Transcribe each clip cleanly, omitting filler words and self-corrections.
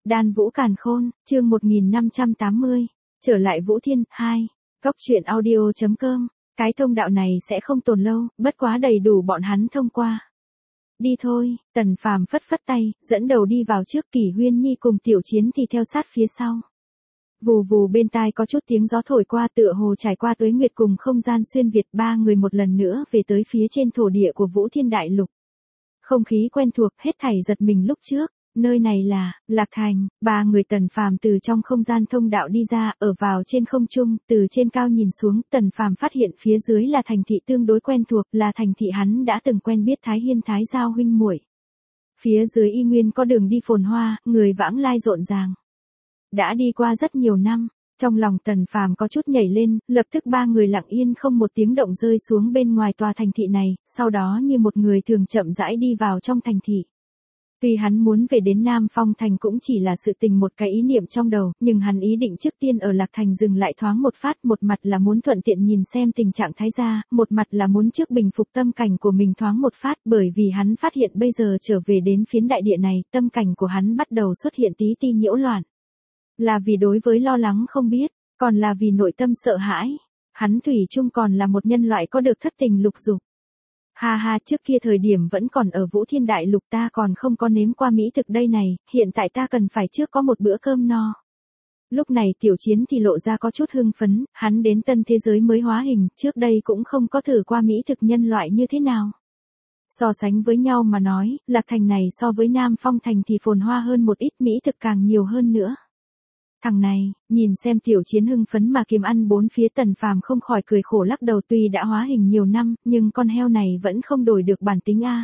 Đan Vũ Càn Khôn, chương 1580. Trở lại Vũ Thiên, 2. Cốc truyện audio.com. Cái thông đạo này sẽ không tồn lâu, bất quá đầy đủ bọn hắn thông qua. Đi thôi, Tần Phàm phất phất tay, dẫn đầu đi vào trước. Kỷ Huyên Nhi cùng Tiểu Chiến thì theo sát phía sau. Vù vù bên tai có chút tiếng gió thổi qua, tựa hồ trải qua tuế nguyệt cùng không gian xuyên việt, ba người một lần nữa về tới phía trên thổ địa của Vũ Thiên Đại Lục. Không khí quen thuộc, hết thảy giật mình lúc trước. Nơi này là Lạc Thành. Ba người Tần Phàm từ trong không gian thông đạo đi ra, ở vào trên không trung, từ trên cao nhìn xuống, Tần Phàm phát hiện phía dưới là thành thị tương đối quen thuộc, là thành thị hắn đã từng quen biết Thái Hiên Thái Giao huynh muội. Phía dưới y nguyên có đường đi phồn hoa, người vãng lai rộn ràng. Đã đi qua rất nhiều năm, trong lòng Tần Phàm có chút nhảy lên, lập tức ba người lặng yên không một tiếng động rơi xuống bên ngoài tòa thành thị này, sau đó như một người thường chậm rãi đi vào trong thành thị. Tuy hắn muốn về đến Nam Phong Thành cũng chỉ là sự tình một cái ý niệm trong đầu, nhưng hắn ý định trước tiên ở Lạc Thành dừng lại thoáng một phát, một mặt là muốn thuận tiện nhìn xem tình trạng Thái gia, một mặt là muốn trước bình phục tâm cảnh của mình thoáng một phát, bởi vì hắn phát hiện bây giờ trở về đến phiến đại địa này, tâm cảnh của hắn bắt đầu xuất hiện tí ti nhiễu loạn. Là vì đối với lo lắng không biết, còn là vì nội tâm sợ hãi. Hắn thủy chung còn là một nhân loại có được thất tình lục dục. Ha ha, trước kia thời điểm vẫn còn ở Vũ Thiên Đại Lục ta còn không có nếm qua mỹ thực đây này, hiện tại ta cần phải trước có một bữa cơm no. Lúc này Tiểu Chiến thì lộ ra có chút hưng phấn, hắn đến tân thế giới mới hóa hình, trước đây cũng không có thử qua mỹ thực nhân loại như thế nào. So sánh với nhau mà nói, Lạc Thành này so với Nam Phong Thành thì phồn hoa hơn một ít, mỹ thực càng nhiều hơn nữa. Thằng này, nhìn xem Tiểu Chiến hưng phấn mà kiếm ăn bốn phía, Tần Phàm không khỏi cười khổ lắc đầu, tuy đã hóa hình nhiều năm, nhưng con heo này vẫn không đổi được bản tính a.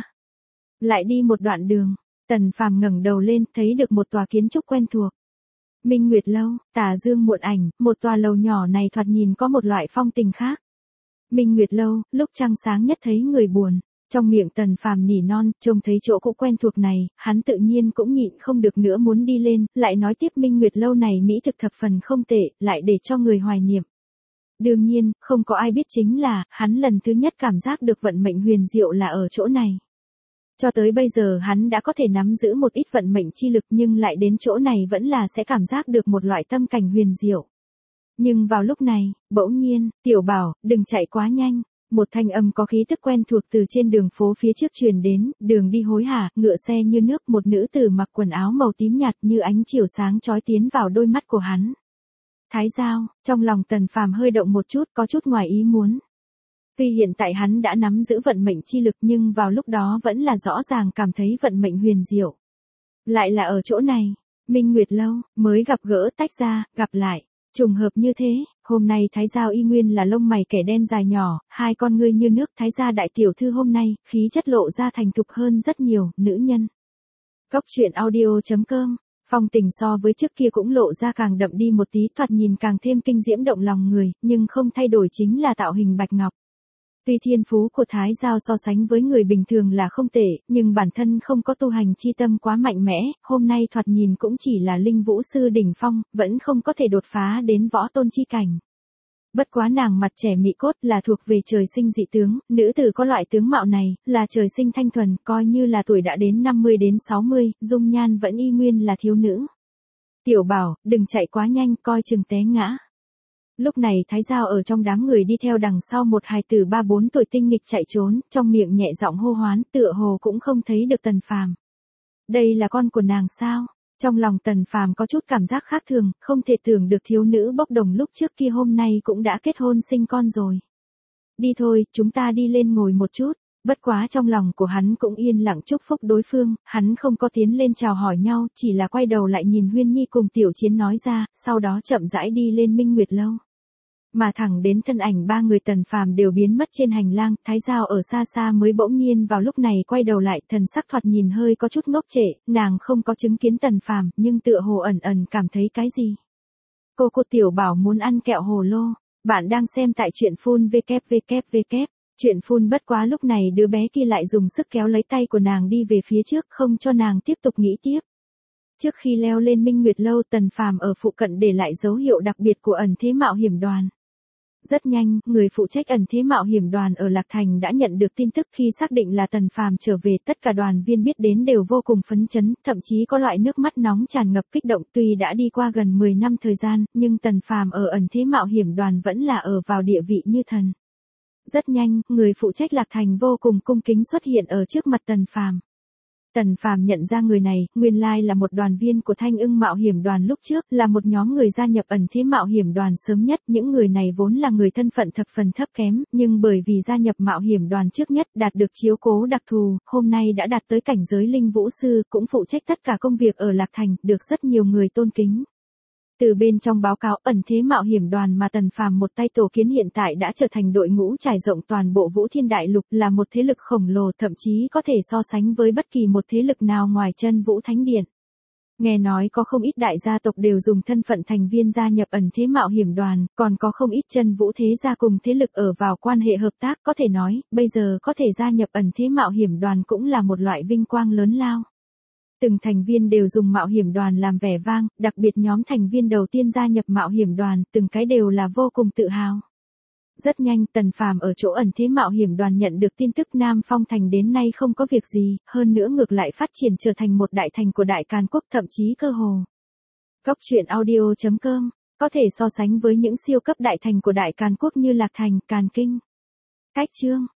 Lại đi một đoạn đường, Tần Phàm ngẩng đầu lên, thấy được một tòa kiến trúc quen thuộc. Minh Nguyệt Lâu, tà dương muộn ảnh, một tòa lầu nhỏ này thoạt nhìn có một loại phong tình khác. Minh Nguyệt Lâu, lúc trăng sáng nhất thấy người buồn. Trong miệng Tần Phàm nỉ non, trông thấy chỗ cũ quen thuộc này, hắn tự nhiên cũng nhịn không được nữa muốn đi lên, lại nói tiếp Minh Nguyệt Lâu này mỹ thực thập phần không tệ, lại để cho người hoài niệm. Đương nhiên, không có ai biết chính là, hắn lần thứ nhất cảm giác được vận mệnh huyền diệu là ở chỗ này. Cho tới bây giờ hắn đã có thể nắm giữ một ít vận mệnh chi lực, nhưng lại đến chỗ này vẫn là sẽ cảm giác được một loại tâm cảnh huyền diệu. Nhưng vào lúc này, bỗng nhiên, Tiểu Bảo, đừng chạy quá nhanh. Một thanh âm có khí tức quen thuộc từ trên đường phố phía trước truyền đến, đường đi hối hả, ngựa xe như nước, một nữ tử mặc quần áo màu tím nhạt như ánh chiều sáng chói tiến vào đôi mắt của hắn. Thái Giao, trong lòng Tần Phàm hơi động một chút, có chút ngoài ý muốn. Tuy hiện tại hắn đã nắm giữ vận mệnh chi lực, nhưng vào lúc đó vẫn là rõ ràng cảm thấy vận mệnh huyền diệu. Lại là ở chỗ này, Minh Nguyệt Lâu, mới gặp gỡ tách ra, gặp lại. Trùng hợp như thế, hôm nay Thái Giao y nguyên là lông mày kẻ đen dài nhỏ, hai con ngươi như nước. Thái gia đại tiểu thư hôm nay, khí chất lộ ra thành thục hơn rất nhiều, nữ nhân. Cốc truyện audio.com. Phong tình so với trước kia cũng lộ ra càng đậm đi một tí, thoạt nhìn càng thêm kinh diễm động lòng người, nhưng không thay đổi chính là tạo hình bạch ngọc. Tuy thiên phú của Thái Giao so sánh với người bình thường là không tệ, nhưng bản thân không có tu hành chi tâm quá mạnh mẽ, hôm nay thoạt nhìn cũng chỉ là linh vũ sư đỉnh phong, vẫn không có thể đột phá đến võ tôn chi cảnh. Bất quá nàng mặt trẻ mị cốt là thuộc về trời sinh dị tướng, nữ tử có loại tướng mạo này, là trời sinh thanh thuần, coi như là tuổi đã đến 50 đến 60, dung nhan vẫn y nguyên là thiếu nữ. Tiểu Bảo, đừng chạy quá nhanh, coi chừng té ngã. Lúc này Thái Giao ở trong đám người đi theo đằng sau một hài tử 3-4 tuổi tinh nghịch chạy trốn, trong miệng nhẹ giọng hô hoán, tựa hồ cũng không thấy được Tần Phàm. Đây là con của nàng sao? Trong lòng Tần Phàm có chút cảm giác khác thường, không thể tưởng được thiếu nữ bốc đồng lúc trước kia hôm nay cũng đã kết hôn sinh con rồi. Đi thôi, chúng ta đi lên ngồi một chút. Bất quá trong lòng của hắn cũng yên lặng chúc phúc đối phương, hắn không có tiến lên chào hỏi nhau, chỉ là quay đầu lại nhìn Huyên Nhi cùng Tiểu Chiến nói ra, sau đó chậm rãi đi lên Minh Nguyệt Lâu. Mà thẳng đến thân ảnh ba người Tần Phàm đều biến mất trên hành lang, Thái Giao ở xa xa mới bỗng nhiên vào lúc này quay đầu lại, thần sắc thoạt nhìn hơi có chút ngốc trệ, nàng không có chứng kiến Tần Phàm, nhưng tựa hồ ẩn ẩn cảm thấy cái gì. Cô Tiểu Bảo muốn ăn kẹo hồ lô, bạn đang xem tại truyện phun www. Chuyện phun bất quá lúc này đứa bé kia lại dùng sức kéo lấy tay của nàng đi về phía trước, không cho nàng tiếp tục nghĩ tiếp. Trước khi leo lên Minh Nguyệt Lâu, Tần Phàm ở phụ cận để lại dấu hiệu đặc biệt của ẩn thế mạo hiểm đoàn. Rất nhanh, người phụ trách ẩn thế mạo hiểm đoàn ở Lạc Thành đã nhận được tin tức khi xác định là Tần Phàm trở về, tất cả đoàn viên biết đến đều vô cùng phấn chấn, thậm chí có loại nước mắt nóng tràn ngập kích động. Tuy đã đi qua gần 10 năm thời gian, nhưng Tần Phàm ở ẩn thế mạo hiểm đoàn vẫn là ở vào địa vị như thần. Rất nhanh, người phụ trách Lạc Thành vô cùng cung kính xuất hiện ở trước mặt Tần Phàm. Tần Phàm nhận ra người này, nguyên lai là một đoàn viên của Thanh Ưng Mạo Hiểm Đoàn lúc trước, là một nhóm người gia nhập ẩn thế mạo hiểm đoàn sớm nhất. Những người này vốn là người thân phận thập phần thấp kém, nhưng bởi vì gia nhập mạo hiểm đoàn trước nhất, đạt được chiếu cố đặc thù, hôm nay đã đạt tới cảnh giới linh vũ sư, cũng phụ trách tất cả công việc ở Lạc Thành, được rất nhiều người tôn kính. Từ bên trong báo cáo ẩn thế mạo hiểm đoàn mà Tần Phàm một tay tổ kiến hiện tại đã trở thành đội ngũ trải rộng toàn bộ Vũ Thiên Đại Lục, là một thế lực khổng lồ, thậm chí có thể so sánh với bất kỳ một thế lực nào ngoài chân Vũ Thánh Điện. Nghe nói có không ít đại gia tộc đều dùng thân phận thành viên gia nhập ẩn thế mạo hiểm đoàn, còn có không ít chân vũ thế gia cùng thế lực ở vào quan hệ hợp tác, có thể nói, bây giờ có thể gia nhập ẩn thế mạo hiểm đoàn cũng là một loại vinh quang lớn lao. Từng thành viên đều dùng mạo hiểm đoàn làm vẻ vang, đặc biệt nhóm thành viên đầu tiên gia nhập mạo hiểm đoàn, từng cái đều là vô cùng tự hào. Rất nhanh, Tần Phàm ở chỗ ẩn thế mạo hiểm đoàn nhận được tin tức Nam Phong Thành đến nay không có việc gì, hơn nữa ngược lại phát triển trở thành một đại thành của Đại Càn Quốc, thậm chí cơ hồ. Góc truyện audio.com có thể so sánh với những siêu cấp đại thành của Đại Càn Quốc như Lạc Thành, Càn Kinh. Cách chương